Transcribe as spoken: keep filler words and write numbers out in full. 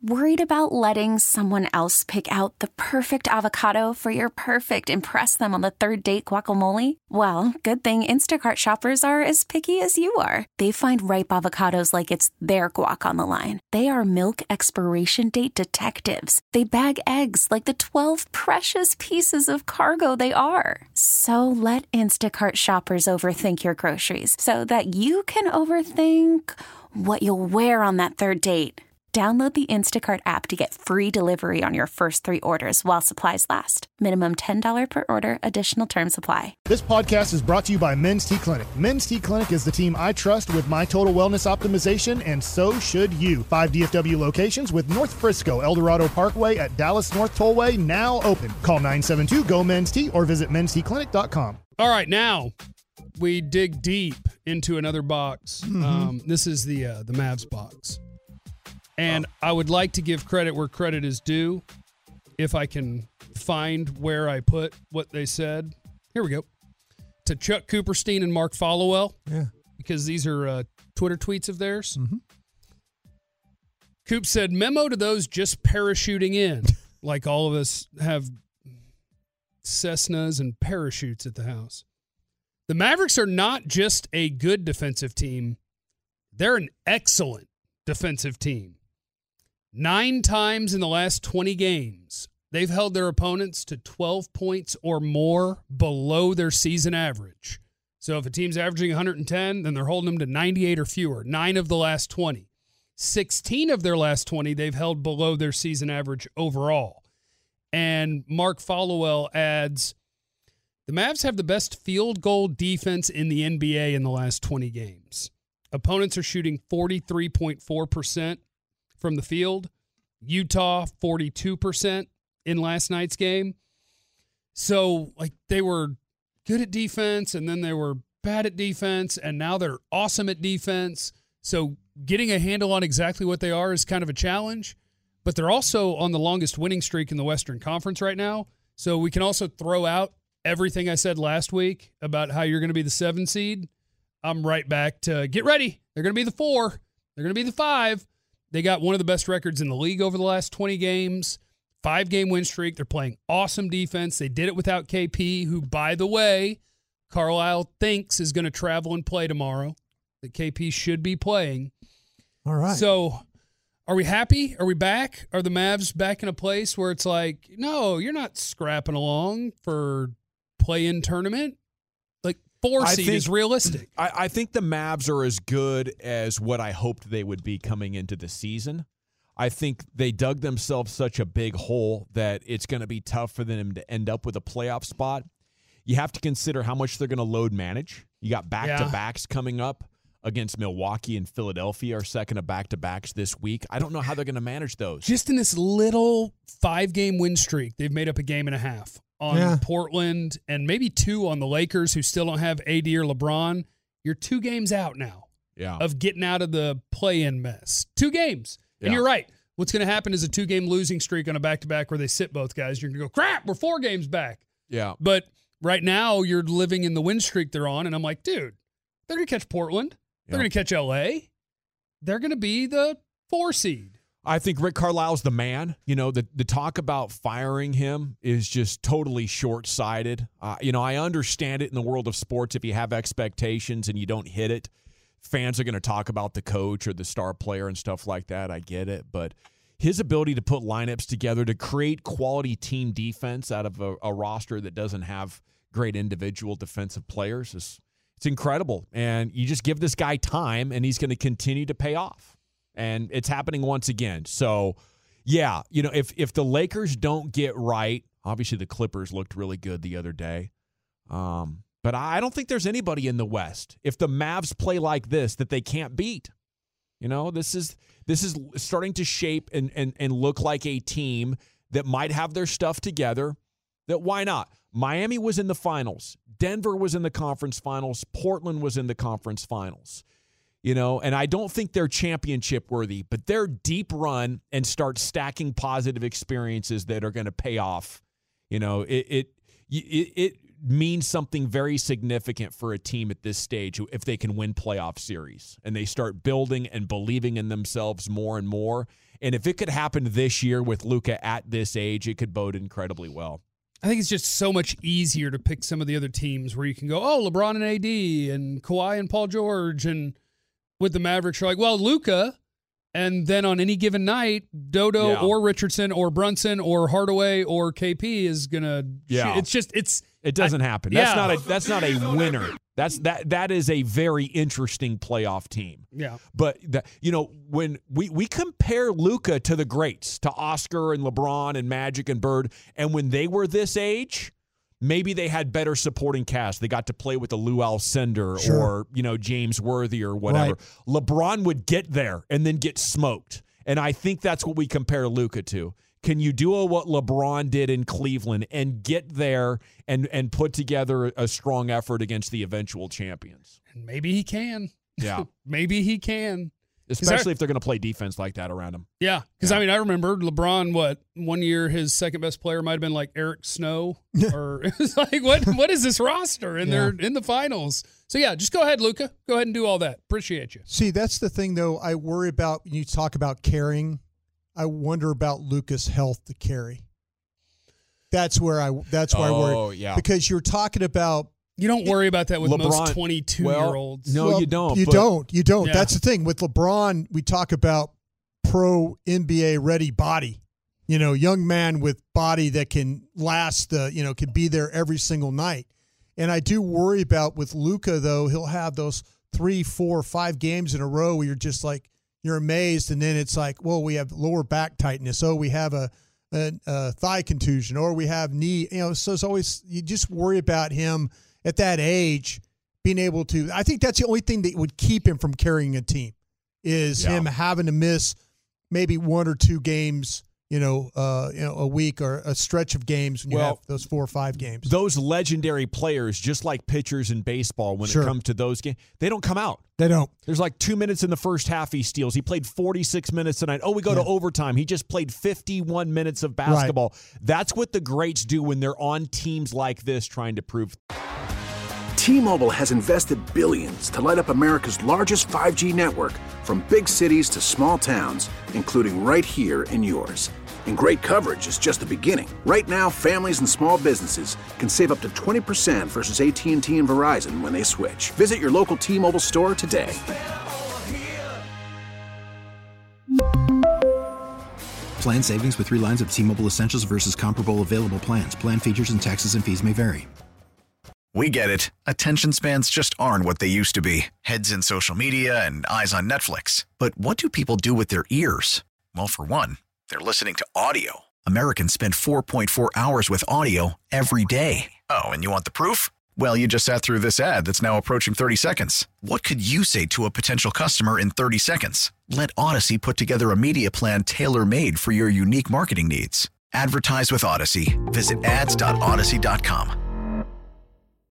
Worried about letting someone else pick out the perfect avocado for your perfect impress them on the third date guacamole? Well, good thing Instacart shoppers are as picky as you are. They find ripe avocados like it's their guac on the line. They are milk expiration date detectives. They bag eggs like the twelve precious pieces of cargo they are. So let Instacart shoppers overthink your groceries so that you can overthink what you'll wear on that third date. Download the Instacart app to get free delivery on your first three orders while supplies last. Minimum ten dollars per order. Additional terms apply. This podcast is brought to you by Men's T Clinic. Men's T Clinic is the team I trust with my total wellness optimization, and so should you. Five D F W locations with North Frisco, El Dorado Parkway at Dallas North Tollway now open. Call nine seven two, G O, Men's T or visit mens t clinic dot com. All right, now we dig deep into another box. Mm-hmm. Um, this is the uh, the Mavs box. And I would like to give credit where credit is due, if I can find where I put what they said. Here we go. To Chuck Cooperstein and Mark Followell. Yeah. Because these are uh, Twitter tweets of theirs. Mm-hmm. Coop said, memo to those just parachuting in. Like all of us have Cessnas and parachutes at the house. The Mavericks are not just a good defensive team. They're an excellent defensive team. Nine times in the last twenty games, they've held their opponents to twelve points or more below their season average. So if a team's averaging one hundred ten, then they're holding them to ninety-eight or fewer. Nine of the last twenty. sixteen of their last twenty, they've held below their season average overall. And Mark Followell adds, the Mavs have the best field goal defense in the N B A in the last twenty games. Opponents are shooting forty-three point four percent from the field. Utah, forty-two percent in last night's game. So, like, they were good at defense, and then they were bad at defense, and now they're awesome at defense. So, getting a handle on exactly what they are is kind of a challenge. But they're also on the longest winning streak in the Western Conference right now. So, we can also throw out everything I said last week about how you're going to be the seven seed. I'm right back to get ready. They're going to be the four. They're going to be the five. They got one of the best records in the league over the last twenty games. Five-game win streak. They're playing awesome defense. They did it without K P, who, by the way, Carlisle thinks is going to travel and play tomorrow. That K P should be playing. All right. So are we happy? Are we back? Are the Mavs back in a place where it's like, no, you're not scrapping along for play-in tournament? Like, four seed is realistic. I, I think the Mavs are as good as what I hoped they would be coming into the season. I think they dug themselves such a big hole that it's going to be tough for them to end up with a playoff spot. You have to consider how much they're going to load manage. You got back-to-backs yeah. coming up against Milwaukee and Philadelphia, our second of back-to-backs this week. I don't know how they're going to manage those. Just in this little five-game win streak, they've made up a game and a half on yeah. Portland and maybe two on the Lakers, who still don't have A D or LeBron. You're two games out now yeah. of getting out of the play-in mess. Two games. Yeah. And you're right. What's going to happen is a two-game losing streak on a back-to-back where they sit both guys. You're going to go, crap, we're four games back. Yeah. But right now you're living in the win streak they're on, and I'm like, dude, they're going to catch Portland. They're yeah. going to catch L A. They're going to be the four seed. I think Rick Carlisle's the man. You know, the, the talk about firing him is just totally short-sighted. Uh, you know, I understand it in the world of sports. If you have expectations and you don't hit it, fans are going to talk about the coach or the star player and stuff like that. I get it. But his ability to put lineups together, to create quality team defense out of a, a roster that doesn't have great individual defensive players is it's incredible. And you just give this guy time, and he's going to continue to pay off. And it's happening once again. So, yeah, you know, if if the Lakers don't get right, obviously the Clippers looked really good the other day. Um, but I don't think there's anybody in the West, if the Mavs play like this, that they can't beat. You know, this is this is starting to shape and and and look like a team that might have their stuff together. That why not? Miami was in the finals. Denver was in the conference finals. Portland was in the conference finals. You know, and I don't think they're championship worthy, but their deep run and start stacking positive experiences that are going to pay off. You know, it, it it it means something very significant for a team at this stage if they can win playoff series and they start building and believing in themselves more and more. And if it could happen this year with Luka at this age, it could bode incredibly well. I think it's just so much easier to pick some of the other teams where you can go, oh, LeBron and A D and Kawhi and Paul George. And with the Mavericks, you're like, well, Luka. And then on any given night, Dodo yeah. or Richardson or Brunson or Hardaway or K P is going to yeah. It's just, it's. It doesn't I, happen. Yeah. That's not a that's not a winner. That's that that is a very interesting playoff team. Yeah. But that, you know, when we we compare Luka to the greats, to Oscar and LeBron and Magic and Bird, and when they were this age, maybe they had better supporting cast. They got to play with a Lou Alcindor Sure. or, you know, James Worthy or whatever. Right. LeBron would get there and then get smoked. And I think that's what we compare Luka to. Can you do what LeBron did in Cleveland and get there and and put together a strong effort against the eventual champions? And maybe he can. Yeah. Maybe he can. Especially I, if they're going to play defense like that around him. Yeah. Because, yeah. I mean, I remember LeBron, what, one year his second best player might have been like Eric Snow. Or it was like, what? what is this roster? And yeah. they're in the finals. So, yeah, just go ahead, Luka. Go ahead and do all that. Appreciate you. See, that's the thing, though, I worry about when you talk about carrying. I wonder about Luka's health to carry. That's where I. That's why oh, I worry. Oh, yeah. Because you're talking about. You don't worry about that with LeBron, most twenty-two-year-olds. Well, no, well, you don't. You but, don't. You don't. Yeah. That's the thing. With LeBron, we talk about pro N B A ready body. You know, young man with body that can last, uh, you know, can be there every single night. And I do worry about with Luka, though, he'll have those three, four, five games in a row where you're just like, you're amazed. And then it's like, well, we have lower back tightness. Oh, we have a, a, a thigh contusion, or we have knee, you know, so it's always, you just worry about him at that age being able to, I think that's the only thing that would keep him from carrying a team is Yeah. him having to miss maybe one or two games, you know, uh, you know, a week or a stretch of games when you Well, have those four or five games. Those legendary players, just like pitchers in baseball, when Sure. it comes to those games, they don't come out. They don't. There's like two minutes in the first half he steals. He played forty-six minutes tonight. Oh, we go Yeah. to overtime. He just played fifty-one minutes of basketball. That's what the greats do when they're on teams like this trying to prove. T-Mobile has invested billions to light up America's largest five G network, from big cities to small towns, including right here in yours. And great coverage is just the beginning. Right now, families and small businesses can save up to twenty percent versus A T and T and Verizon when they switch. Visit your local T-Mobile store today. Plan savings with three lines of T-Mobile Essentials versus comparable available plans. Plan features and taxes and fees may vary. We get it. Attention spans just aren't what they used to be. Heads in social media and eyes on Netflix. But what do people do with their ears? Well, for one, they're listening to audio. Americans spend four point four hours with audio every day. Oh, and you want the proof? Well, you just sat through this ad that's now approaching thirty seconds. What could you say to a potential customer in thirty seconds? Let Odyssey put together a media plan tailor-made for your unique marketing needs. Advertise with Odyssey. Visit ads dot odyssey dot com.